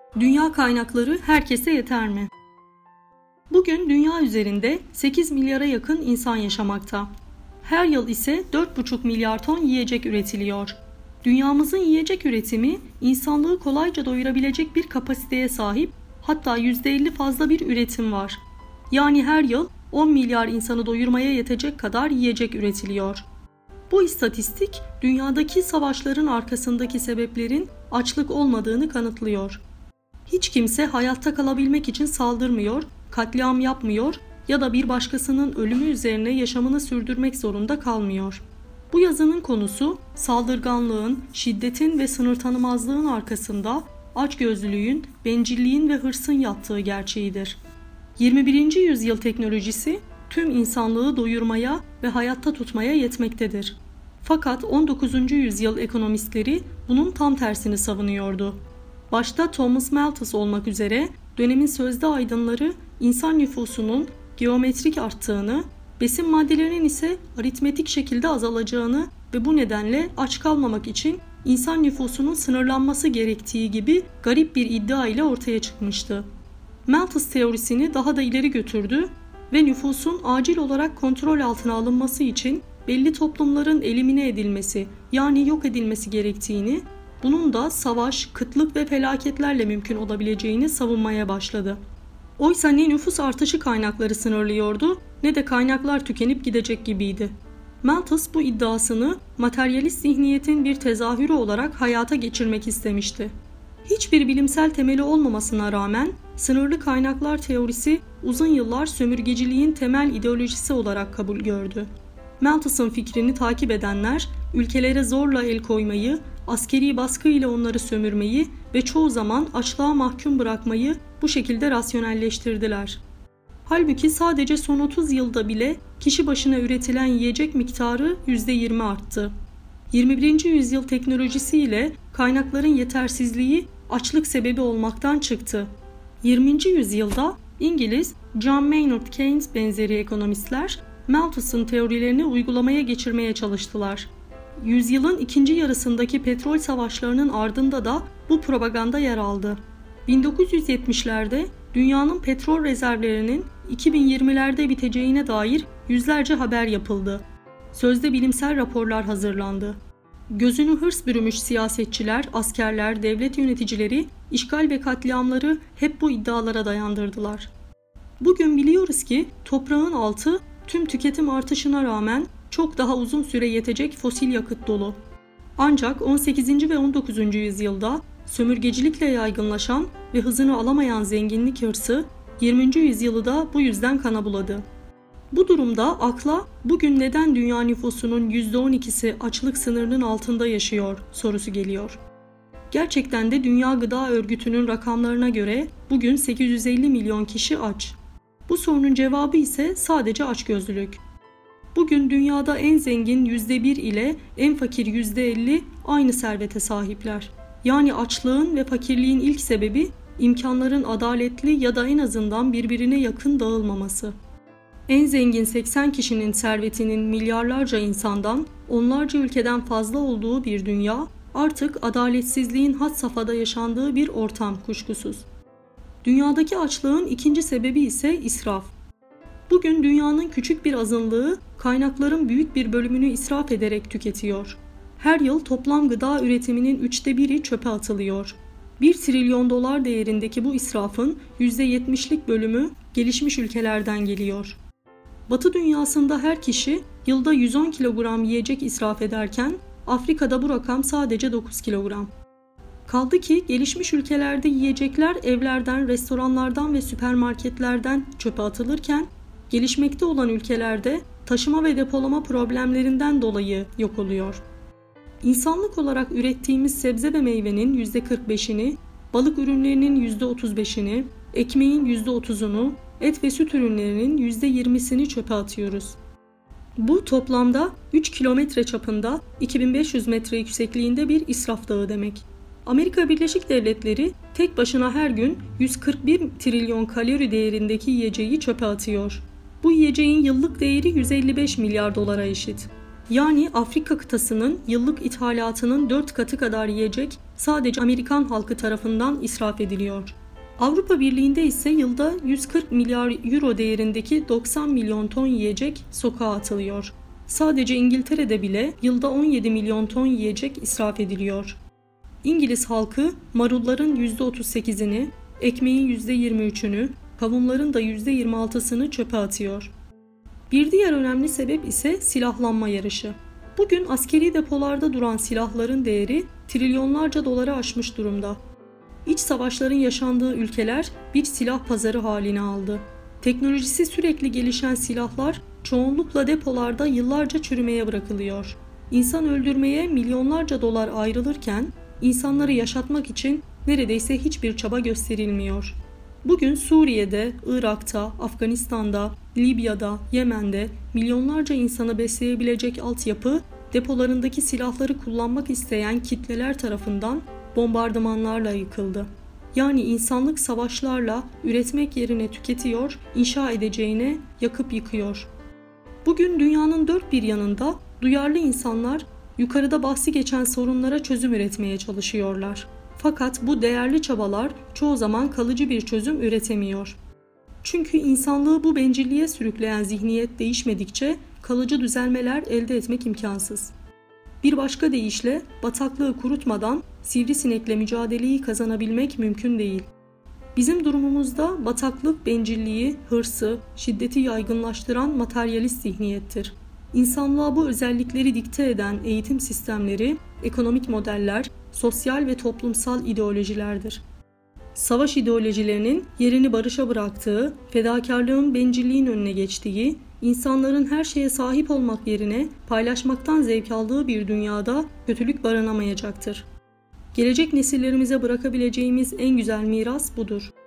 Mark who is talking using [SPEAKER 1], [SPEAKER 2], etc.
[SPEAKER 1] Dünya kaynakları herkese yeter mi? Bugün dünya üzerinde 8 milyara yakın insan yaşamakta. Her yıl ise 4,5 milyar ton yiyecek üretiliyor. Dünyamızın yiyecek üretimi insanlığı kolayca doyurabilecek bir kapasiteye sahip, hatta %50 fazla bir üretim var. Yani her yıl 10 milyar insanı doyurmaya yetecek kadar yiyecek üretiliyor. Bu istatistik dünyadaki savaşların arkasındaki sebeplerin açlık olmadığını kanıtlıyor. Hiç kimse hayatta kalabilmek için saldırmıyor, katliam yapmıyor ya da bir başkasının ölümü üzerine yaşamını sürdürmek zorunda kalmıyor. Bu yazının konusu saldırganlığın, şiddetin ve sınır tanımazlığın arkasında açgözlülüğün, bencilliğin ve hırsın yattığı gerçeğidir. 21. yüzyıl teknolojisi tüm insanlığı doyurmaya ve hayatta tutmaya yetmektedir. Fakat 19. yüzyıl ekonomistleri bunun tam tersini savunuyordu. Başta Thomas Malthus olmak üzere dönemin sözde aydınları insan nüfusunun geometrik arttığını, besin maddelerinin ise aritmetik şekilde azalacağını ve bu nedenle aç kalmamak için insan nüfusunun sınırlanması gerektiği gibi garip bir iddia ile ortaya çıkmıştı. Malthus teorisini daha da ileri götürdü ve nüfusun acil olarak kontrol altına alınması için belli toplumların elimine edilmesi, yani yok edilmesi gerektiğini, bunun da savaş, kıtlık ve felaketlerle mümkün olabileceğini savunmaya başladı. Oysa ne nüfus artışı kaynakları sınırlıyordu ne de kaynaklar tükenip gidecek gibiydi. Malthus bu iddiasını materyalist zihniyetin bir tezahürü olarak hayata geçirmek istemişti. Hiçbir bilimsel temeli olmamasına rağmen sınırlı kaynaklar teorisi uzun yıllar sömürgeciliğin temel ideolojisi olarak kabul gördü. Malthus'un fikrini takip edenler ülkelere zorla el koymayı, askeri baskı ile onları sömürmeyi ve çoğu zaman açlığa mahkum bırakmayı bu şekilde rasyonelleştirdiler. Halbuki sadece son 30 yılda bile kişi başına üretilen yiyecek miktarı %20 arttı. 21. yüzyıl teknolojisiyle kaynakların yetersizliği açlık sebebi olmaktan çıktı. 20. yüzyılda İngiliz John Maynard Keynes benzeri ekonomistler Malthus'un teorilerini uygulamaya geçirmeye çalıştılar. Yüzyılın ikinci yarısındaki petrol savaşlarının ardında da bu propaganda yer aldı. 1970'lerde dünyanın petrol rezervlerinin 2020'lerde biteceğine dair yüzlerce haber yapıldı. Sözde bilimsel raporlar hazırlandı. Gözünü hırs bürümüş siyasetçiler, askerler, devlet yöneticileri, işgal ve katliamları hep bu iddialara dayandırdılar. Bugün biliyoruz ki toprağın altı tüm tüketim artışına rağmen çok daha uzun süre yetecek fosil yakıt dolu. Ancak 18. ve 19. yüzyılda sömürgecilikle yaygınlaşan ve hızını alamayan zenginlik hırsı 20. yüzyılı da bu yüzden kana buladı. Bu durumda akla bugün neden dünya nüfusunun %12'si açlık sınırının altında yaşıyor sorusu geliyor. Gerçekten de Dünya Gıda Örgütü'nün rakamlarına göre bugün 850 milyon kişi aç. Bu sorunun cevabı ise sadece açgözlülük. Bugün dünyada en zengin %1 ile en fakir %50 aynı servete sahipler. Yani açlığın ve fakirliğin ilk sebebi imkanların adaletli ya da en azından birbirine yakın dağılmaması. En zengin 80 kişinin servetinin milyarlarca insandan, onlarca ülkeden fazla olduğu bir dünya, artık adaletsizliğin had safhada yaşandığı bir ortam kuşkusuz. Dünyadaki açlığın ikinci sebebi ise israf. Bugün dünyanın küçük bir azınlığı kaynakların büyük bir bölümünü israf ederek tüketiyor. Her yıl toplam gıda üretiminin 1/3'ü çöpe atılıyor. 1 trilyon dolar değerindeki bu israfın %70'lik bölümü gelişmiş ülkelerden geliyor. Batı dünyasında her kişi yılda 110 kilogram yiyecek israf ederken Afrika'da bu rakam sadece 9 kilogram. Kaldı ki gelişmiş ülkelerde yiyecekler evlerden, restoranlardan ve süpermarketlerden çöpe atılırken gelişmekte olan ülkelerde taşıma ve depolama problemlerinden dolayı yok oluyor. İnsanlık olarak ürettiğimiz sebze ve meyvenin %45'ini, balık ürünlerinin %35'ini, ekmeğin %30'unu, et ve süt ürünlerinin %20'sini çöpe atıyoruz. Bu toplamda 3 kilometre çapında 2500 metre yüksekliğinde bir israf dağı demek. Amerika Birleşik Devletleri tek başına her gün 141 trilyon kalori değerindeki yiyeceği çöpe atıyor. Bu yiyeceğin yıllık değeri 155 milyar dolara eşit. Yani Afrika kıtasının yıllık ithalatının 4 katı kadar yiyecek sadece Amerikan halkı tarafından israf ediliyor. Avrupa Birliği'nde ise yılda 140 milyar euro değerindeki 90 milyon ton yiyecek sokağa atılıyor. Sadece İngiltere'de bile yılda 17 milyon ton yiyecek israf ediliyor. İngiliz halkı marulların %38'ini, ekmeğin %23'ünü, kavunların da %26'sını çöpe atıyor. Bir diğer önemli sebep ise silahlanma yarışı. Bugün askeri depolarda duran silahların değeri trilyonlarca doları aşmış durumda. İç savaşların yaşandığı ülkeler bir silah pazarı haline aldı. Teknolojisi sürekli gelişen silahlar çoğunlukla depolarda yıllarca çürümeye bırakılıyor. İnsan öldürmeye milyonlarca dolar ayrılırken insanları yaşatmak için neredeyse hiçbir çaba gösterilmiyor. Bugün Suriye'de, Irak'ta, Afganistan'da, Libya'da, Yemen'de milyonlarca insanı besleyebilecek altyapı depolarındaki silahları kullanmak isteyen kitleler tarafından bombardımanlarla yıkıldı. Yani insanlık savaşlarla üretmek yerine tüketiyor, inşa edeceğine yakıp yıkıyor. Bugün dünyanın dört bir yanında duyarlı insanlar yukarıda bahsi geçen sorunlara çözüm üretmeye çalışıyorlar. Fakat bu değerli çabalar çoğu zaman kalıcı bir çözüm üretemiyor. Çünkü insanlığı bu bencilliğe sürükleyen zihniyet değişmedikçe kalıcı düzelmeler elde etmek imkansız. Bir başka deyişle bataklığı kurutmadan sivrisinekle mücadeleyi kazanabilmek mümkün değil. Bizim durumumuzda bataklık bencilliği, hırsı, şiddeti yaygınlaştıran materyalist zihniyettir. İnsanlığa bu özellikleri dikte eden eğitim sistemleri, ekonomik modeller, sosyal ve toplumsal ideolojilerdir. Savaş ideolojilerinin yerini barışa bıraktığı, fedakarlığın bencilliğin önüne geçtiği, insanların her şeye sahip olmak yerine paylaşmaktan zevk aldığı bir dünyada kötülük barınamayacaktır. Gelecek nesillerimize bırakabileceğimiz en güzel miras budur.